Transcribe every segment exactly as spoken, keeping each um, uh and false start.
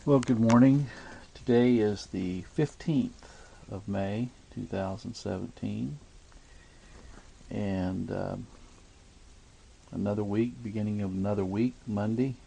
Well, good morning. Today is the fifteenth of May, two thousand seventeen, and um, another week, beginning of another week, Monday.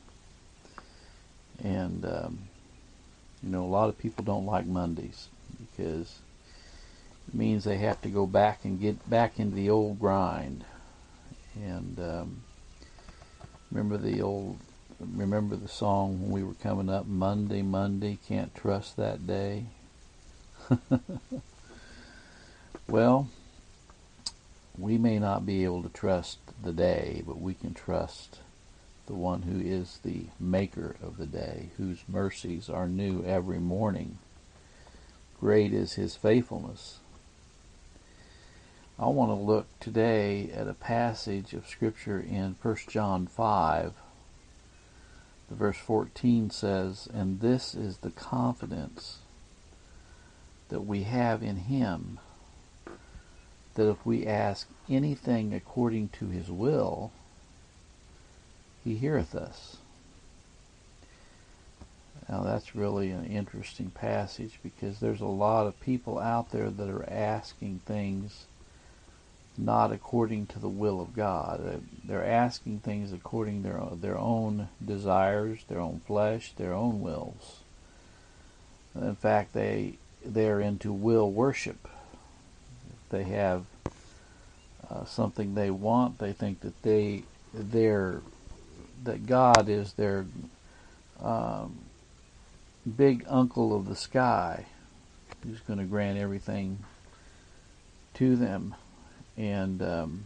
And, um, you know, a lot of people don't like Mondays because it means they have to go back and get back into the old grind. And um, remember the old Remember the song when we were coming up, Monday, Monday, can't trust that day? Well, we may not be able to trust the day, but we can trust the one who is the maker of the day, whose mercies are new every morning. Great is his faithfulness. I want to look today at a passage of Scripture in First John five. The verse fourteen says, "And this is the confidence that we have in him, that if we ask anything according to his will, he heareth us." Now that's really an interesting passage because there's a lot of people out there that are asking things not according to the will of God. They're asking things according to their, their own desires, their own flesh, their own wills. In fact, they they're into will worship. If they have uh, something they want, they think that they they're that God is their um, big uncle of the sky, who's going to grant everything to them. And, um,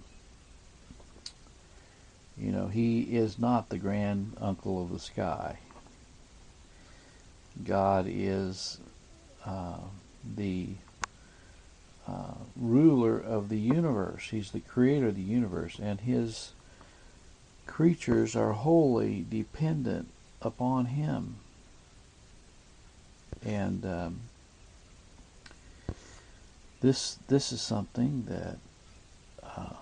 you know, he is not the grand uncle of the sky. God is uh, the uh, ruler of the universe. He's the creator of the universe, and his creatures are wholly dependent upon him. And um, this this is something that uh,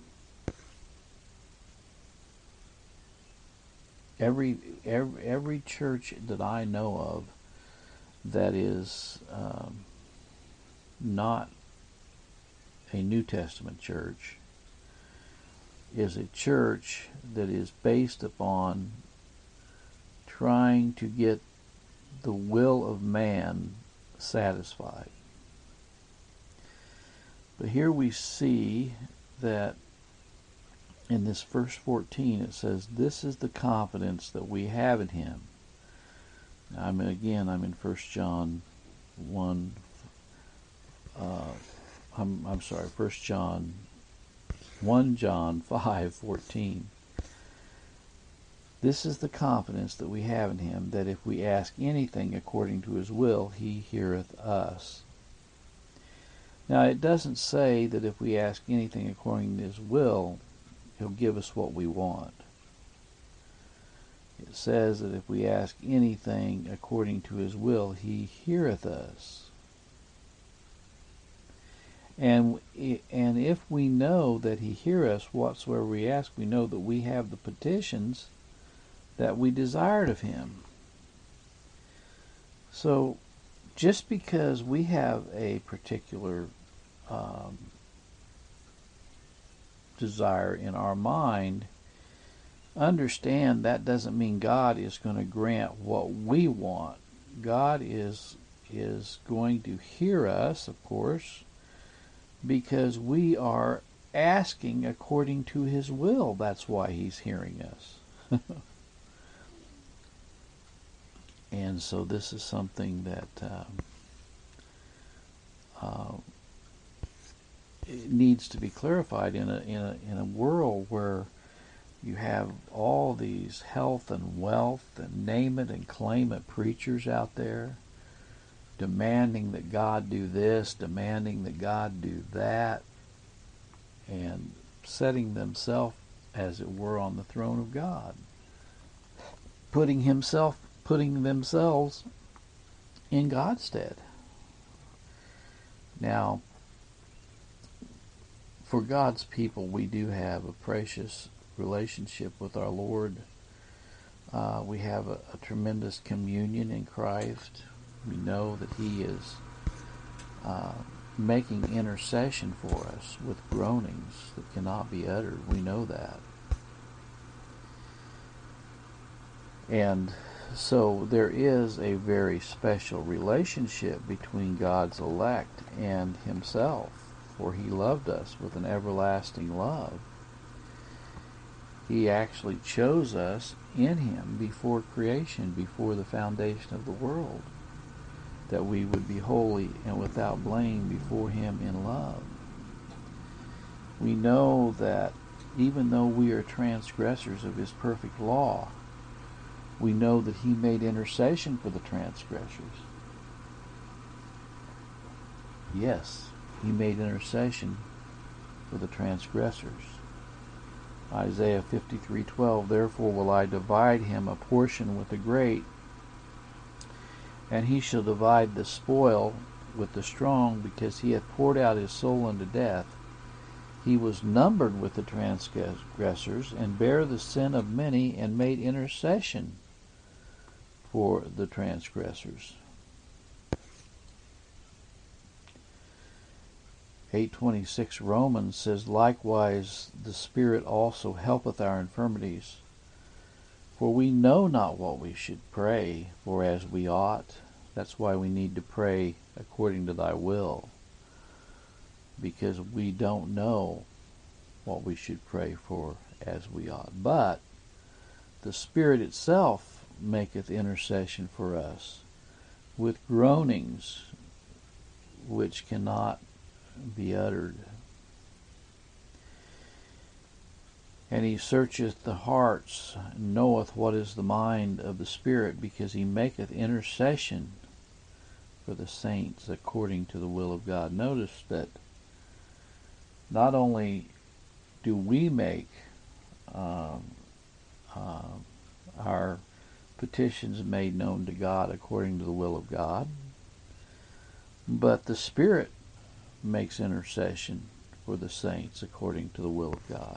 Every, every every church that I know of that is um, not a New Testament church is a church that is based upon trying to get the will of man satisfied. But here we see that in this verse fourteen, it says, "This is the confidence that we have in him." Now, I'm again. I'm in First John one. Uh, I'm I'm sorry. First John one John five fourteen. "This is the confidence that we have in him, that if we ask anything according to his will, he heareth us." Now, it doesn't say that if we ask anything according to his will, he'll give us what we want. It says that if we ask anything according to his will, he heareth us. And and if we know that he heareth us whatsoever we ask, we know that we have the petitions that we desired of him. So just because we have a particular um, desire in our mind, understand that doesn't mean God is going to grant what we want. God is is going to hear us, of course, because we are asking according to his will. That's why he's hearing us. And so this is something that um, uh, it needs to be clarified in a in a in a world where you have all these health and wealth and name it and claim it preachers out there demanding that God do this, demanding that God do that, and setting themselves, as it were, on the throne of God, putting himself, putting themselves in God's stead. Now, for God's people, we do have a precious relationship with our Lord. Uh, we have a, a tremendous communion in Christ. We know that He is uh, making intercession for us with groanings that cannot be uttered. We know that. And so there is a very special relationship between God's elect and Himself, for He loved us with an everlasting love. He actually chose us in Him before creation, before the foundation of the world, that we would be holy and without blame before Him in love. We know that even though we are transgressors of His perfect law, we know that He made intercession for the transgressors. Yes, He made intercession for the transgressors. Isaiah fifty-three twelve, therefore will I divide him a portion with the great, and he shall divide the spoil with the strong, because he hath poured out his soul unto death. He was numbered with the transgressors, and bare the sin of many, and made intercession for the transgressors. eight twenty-six Romans says, likewise the Spirit also helpeth our infirmities, for we know not what we should pray for as we ought. That's why we need to pray according to thy will, because we don't know what we should pray for as we ought. But the Spirit itself maketh intercession for us with groanings which cannot be uttered. And he searcheth the hearts, and knoweth what is the mind of the Spirit, because he maketh intercession for the saints according to the will of God. Notice that not only do we make um, uh, our petitions made known to God according to the will of God, but the Spirit makes intercession for the saints according to the will of God.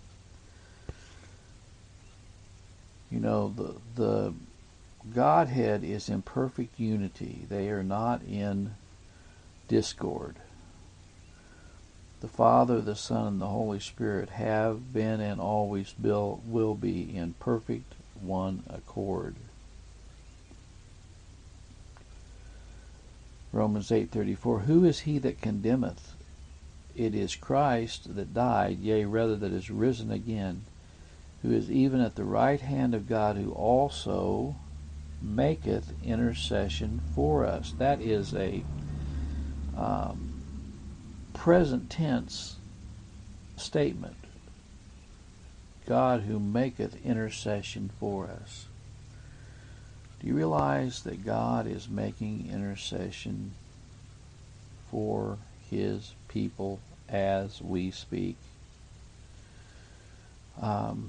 You know, the the Godhead is in perfect unity. They are not in discord. The Father, the Son, and the Holy Spirit have been and always will, will be in perfect one accord. Romans eight thirty-four, who is he that condemneth? It is Christ that died, yea, rather that is risen again, who is even at the right hand of God, who also maketh intercession for us. That is a um, present tense statement. God who maketh intercession for us. Do you realize that God is making intercession for His people as we speak? Um,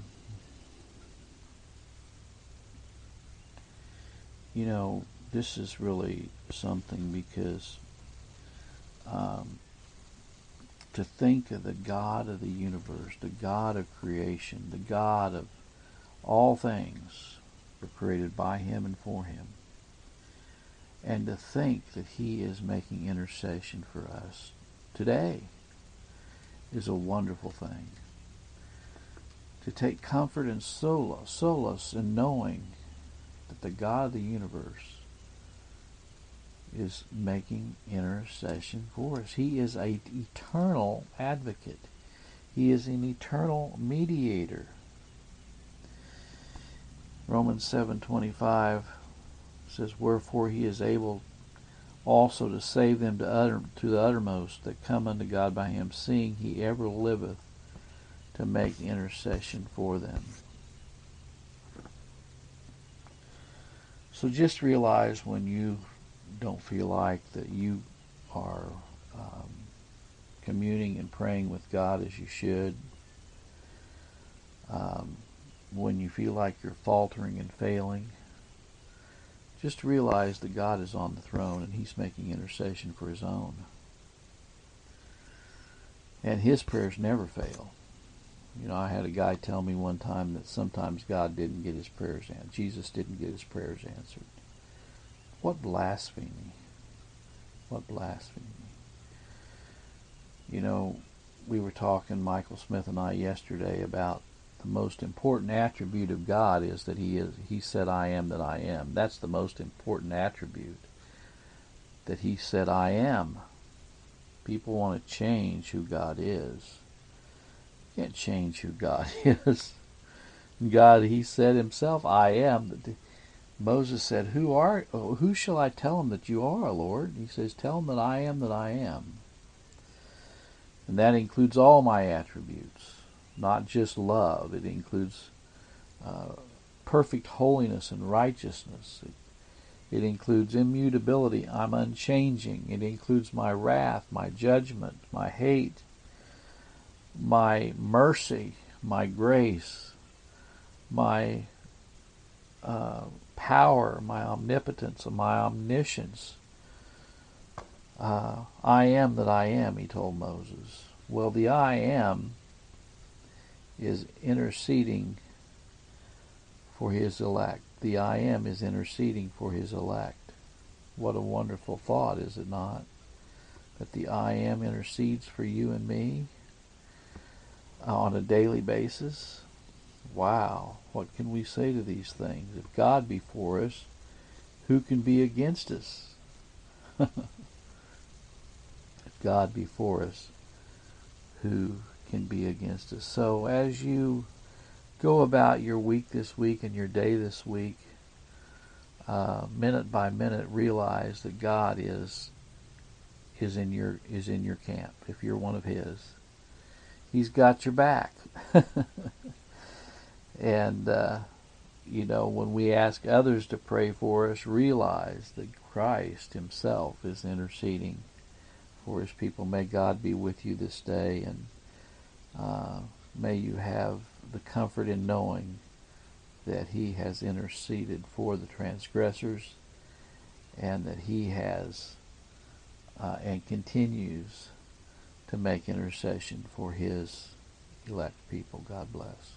you know, this is really something, because um, to think of the God of the universe, the God of creation, the God of all things were created by Him and for Him, and to think that He is making intercession for us today is a wonderful thing. To take comfort and solace, solace in knowing that the God of the universe is making intercession for us. He is an eternal advocate. He is an eternal mediator. Romans seven twenty-five says, wherefore he is able also to save them to, utter, to the uttermost that come unto God by him, seeing he ever liveth to make intercession for them. So just realize when you don't feel like that you are um, communing and praying with God as you should, um, when you feel like you're faltering and failing, just realize that God is on the throne and He's making intercession for His own. And His prayers never fail. You know, I had a guy tell me one time that sometimes God didn't get his prayers answered. Jesus didn't get his prayers answered. What blasphemy. What blasphemy. You know, we were talking, Michael Smith and I, yesterday about the most important attribute of God is that he is. He said, I am that I am. That's the most important attribute. That he said, I am. People want to change who God is. You can't change who God is. God, he said himself, I am. Moses said, Who are? Who shall I tell him that you are, Lord? He says, tell him that I am that I am. And that includes all my attributes, not just love. It includes uh, perfect holiness and righteousness. It, it includes immutability. I'm unchanging. It includes my wrath, my judgment, my hate, my mercy, my grace, my uh, power, my omnipotence, and my omniscience. Uh, I am that I am, he told Moses. Well, the I am is interceding for his elect. The I am is interceding for his elect. What a wonderful thought, is it not? That the I am intercedes for you and me on a daily basis. Wow, what can we say to these things? If God be for us, who can be against us? If God be for us, who can be against us? So as you go about your week this week and your day this week, uh, minute by minute, realize that God is is in your is in your camp. If you're one of His, He's got your back. And uh, you know, when we ask others to pray for us, realize that Christ Himself is interceding for His people. May God be with you this day, and uh, may you have the comfort in knowing that He has interceded for the transgressors, and that He has uh, and continues to make intercession for His elect people. God bless.